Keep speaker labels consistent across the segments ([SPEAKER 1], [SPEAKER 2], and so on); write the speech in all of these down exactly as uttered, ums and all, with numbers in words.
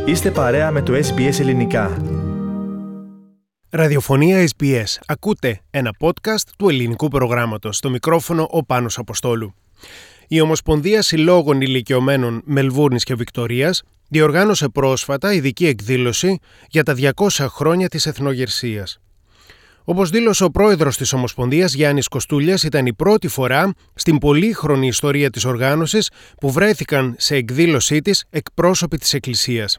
[SPEAKER 1] Είστε παρέα με το ες μπι ες Ελληνικά.
[SPEAKER 2] Ραδιοφωνία ες μπι ες. Ακούτε ένα podcast του ελληνικού προγράμματος. Στο μικρόφωνο ο Πάνος Αποστόλου. Η Ομοσπονδία Συλλόγων Ηλικιωμένων Μελβούρνης και Βικτωρίας διοργάνωσε πρόσφατα ειδική εκδήλωση για τα διακόσια χρόνια της εθνογερσίας. Όπως δήλωσε ο πρόεδρος της Ομοσπονδίας, Γιάννης Κοστούλιας, ήταν η πρώτη φορά στην πολύχρονη ιστορία της οργάνωσης που βρέθηκαν σε εκδήλωσή της εκπρόσωποι της Εκκλησίας.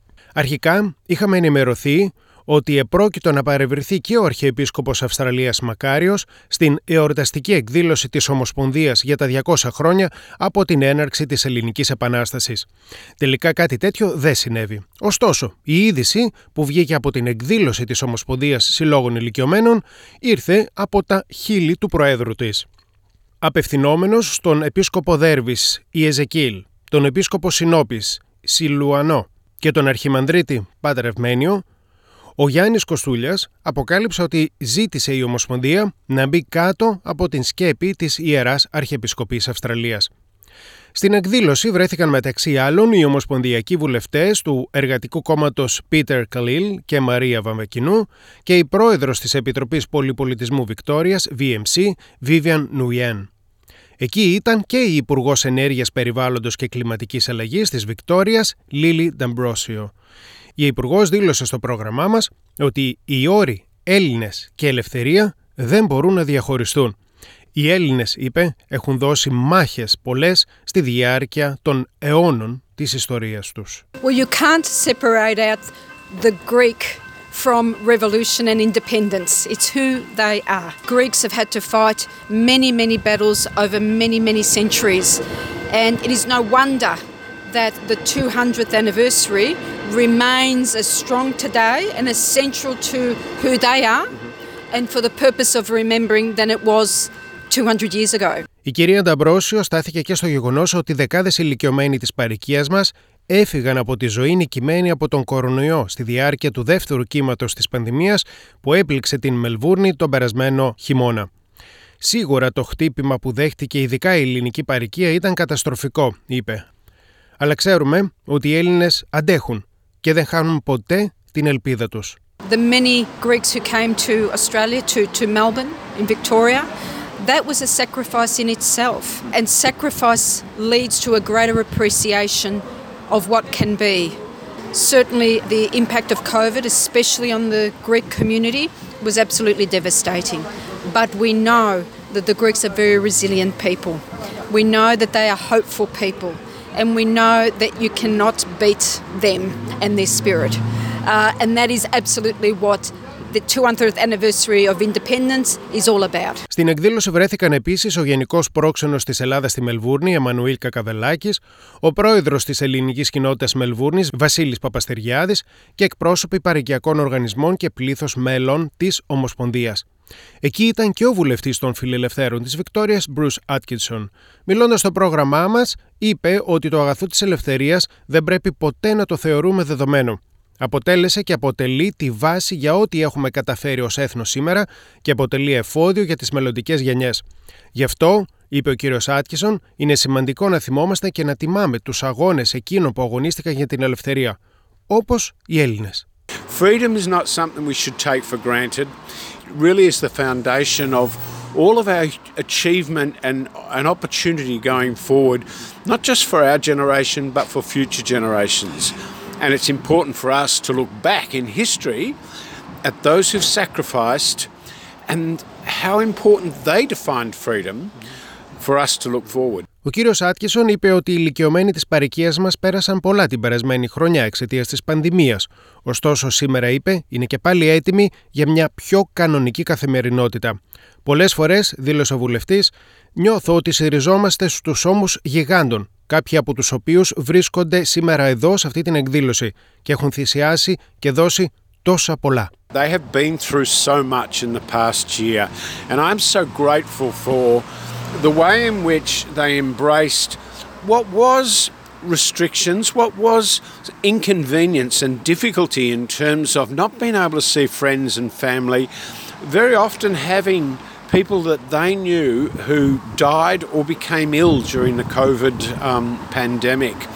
[SPEAKER 2] Αρχικά είχαμε ενημερωθεί ότι επρόκειτο να παρευρεθεί και ο Αρχιεπίσκοπος Αυστραλίας Μακάριος στην εορταστική εκδήλωση της Ομοσπονδίας για τα διακόσια χρόνια από την έναρξη της Ελληνικής Επανάστασης. Τελικά κάτι τέτοιο δεν συνέβη. Ωστόσο, η είδηση που βγήκε από την εκδήλωση της Ομοσπονδίας Συλλόγων Ηλικιωμένων ήρθε από τα χείλη του Προέδρου της. Απευθυνόμενος στον Επίσκοπο Δέρβης Ιεζεκίλ, τον Επίσκοπο Συνόπης Σιλουανό και τον Αρχιμανδρίτη Πάτερ Ευμένιο, ο Γιάννης Κοστούλιας αποκάλυψε ότι ζήτησε η Ομοσπονδία να μπει κάτω από την σκέπη της Ιεράς Αρχιεπισκοπής Αυστραλίας. Στην εκδήλωση βρέθηκαν μεταξύ άλλων οι ομοσπονδιακοί βουλευτές του Εργατικού Κόμματος Πίτερ Καλίλ και Μαρία Βαμβακινού και η πρόεδρος της Επιτροπής Πολυπολιτισμού Βικτόριας, βι εμ σι, Vivian Nguyen. Εκεί ήταν και η Υπουργός Ενέργειας, Περιβάλλοντος και Κλιματικής Αλλαγής της Βικτόριας, Λίλι Νταμπρόσιο. Η Υπουργός δήλωσε στο πρόγραμμά μας ότι οι όροι Έλληνες και ελευθερία δεν μπορούν να διαχωριστούν. Οι Έλληνες, είπε, έχουν δώσει μάχες πολλές στη διάρκεια των αιώνων της ιστορίας τους.
[SPEAKER 3] Well, you can't separate out the Greek from revolution and independence. It's who they are. Greeks have had to fight many, many battles over many, many centuries. And it is no wonder that the two hundredth anniversary remains as strong today and as central to who they are and for the purpose of remembering than it was two hundred years ago.
[SPEAKER 2] Η κυρία Νταμπρόσιο στάθηκε και στο γεγονός ότι δεκάδες ηλικιωμένοι της παροικίας μας έφυγαν από τη ζωή νικημένοι από τον κορονοϊό στη διάρκεια του δεύτερου κύματος της πανδημίας που έπληξε την Μελβούρνη τον περασμένο χειμώνα. Σίγουρα το χτύπημα που δέχτηκε ειδικά η ελληνική παροικία ήταν καταστροφικό, είπε. Αλλά ξέρουμε ότι οι Έλληνες αντέχουν και δεν χάνουν ποτέ την ελπίδα τους.
[SPEAKER 3] The many Greeks who came to Australia, to, to Melbourne in Victoria, that was a sacrifice in itself. And sacrifice leads to a greater appreciation of what can be. Certainly the impact of COVID, especially on the Greek community, was absolutely devastating. But we know that the Greeks are very resilient people. We know that they are hopeful people. And we know that you cannot beat them and their spirit. Uh, and that is absolutely what the two hundredth anniversary of independence is all about.
[SPEAKER 2] Στην εκδήλωση βρέθηκαν επίσης ο Γενικός Πρόξενος της Ελλάδας στη Μελβούρνη, Εμμανουήλ Κακαβελάκης, ο πρόεδρος της Ελληνικής Κοινότητας Μελβούρνης, Βασίλης Παπαστεριάδης και εκπρόσωποι παροικιακών οργανισμών και πλήθος μέλων της Ομοσπονδίας. Εκεί ήταν και ο βουλευτής των Φιλελευθέρων της Βικτόριας, Μπρους Άτκινσον. Μιλώντας στο πρόγραμμά μας, είπε ότι το αγαθό της ελευθερίας δεν πρέπει ποτέ να το θεωρούμε δεδομένο. Αποτέλεσε και αποτελεί τη βάση για ό,τι έχουμε καταφέρει ως έθνος σήμερα και αποτελεί εφόδιο για τις μελλοντικές γενιές. Γι' αυτό, είπε ο κύριος Άτκινσον, είναι σημαντικό να θυμόμαστε και να τιμάμε τους αγώνες εκείνων που αγωνίστηκαν για την ελευθερία, όπως οι Έλληνες.
[SPEAKER 4] Freedom is not something we should take for granted. It really is the foundation of all of our achievement and an opportunity going forward, not just for our generation, but for future generations. And it's important for us to look back in history at those who've sacrificed and how important they defined freedom for us to look forward.
[SPEAKER 2] Ο κύριος Άτκινσον είπε ότι οι ηλικιωμένοι της παροικίας μας πέρασαν πολλά την περασμένη χρονιά εξαιτίας της πανδημίας. Ωστόσο, σήμερα, είπε, είναι και πάλι έτοιμοι για μια πιο κανονική καθημερινότητα. Πολλές φορές, δήλωσε ο βουλευτής, νιώθω ότι συριζόμαστε στους ώμους γιγάντων, κάποιοι από τους οποίους βρίσκονται σήμερα εδώ σε αυτή την εκδήλωση και έχουν θυσιάσει και δώσει τόσα πολλά.
[SPEAKER 4] They have been through so much in the past year, and I'm so grateful for the way in which they embraced what was restrictions, what was inconvenience and difficulty in terms of not being able to see friends and family, very often having people that they knew who died or became ill during the COVID um, pandemic.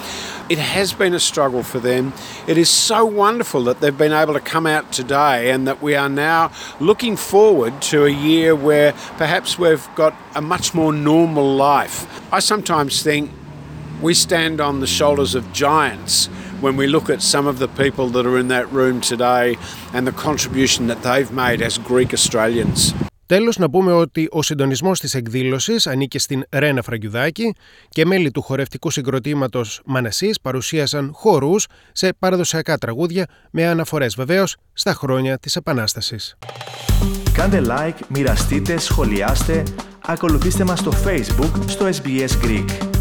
[SPEAKER 4] It has been a struggle for them. It is so wonderful that they've been able to come out today and that we are now looking forward to a year where perhaps we've got a much more normal life. I sometimes think we stand on the shoulders of giants when we look at some of the people that are in that room today and the contribution that they've made as Greek Australians.
[SPEAKER 2] Τέλος, να πούμε ότι ο συντονισμός της εκδήλωσης ανήκε στην Ρένα Φραγκιουδάκη και μέλη του χορευτικού συγκροτήματος Μανασής παρουσίασαν χορούς σε παραδοσιακά τραγούδια με αναφορές βεβαίως στα χρόνια της Επανάστασης.
[SPEAKER 1] Κάντε like, μοιραστείτε, σχολιάστε, ακολουθήστε μας στο Facebook στο ες μπι ες Greek.